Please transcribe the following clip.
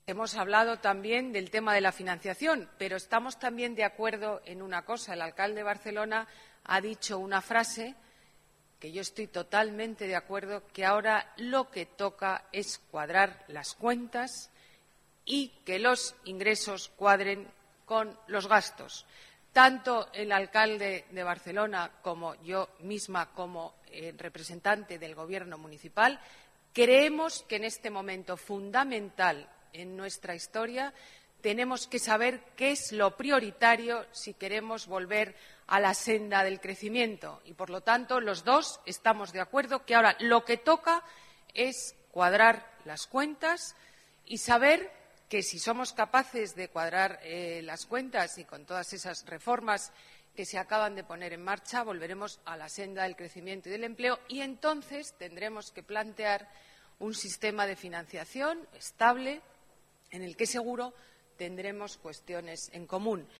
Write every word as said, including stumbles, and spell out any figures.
Hemos hablado también del tema de la financiación, pero estamos también de acuerdo en una cosa. El alcalde de Barcelona ha dicho una frase que yo estoy totalmente de acuerdo, que ahora lo que toca es cuadrar las cuentas y que los ingresos cuadren con los gastos. Tanto el alcalde de Barcelona como yo misma, como eh, representante del Gobierno municipal, creemos que en este momento fundamental en nuestra historia tenemos que saber qué es lo prioritario si queremos volver a la senda del crecimiento. Y, por lo tanto, los dos estamos de acuerdo que ahora lo que toca es cuadrar las cuentas y saber que si somos capaces de cuadrar eh, las cuentas y con todas esas reformas que se acaban de poner en marcha, volveremos a la senda del crecimiento y del empleo y entonces tendremos que plantear un sistema de financiación estable en el que seguro tendremos cuestiones en común.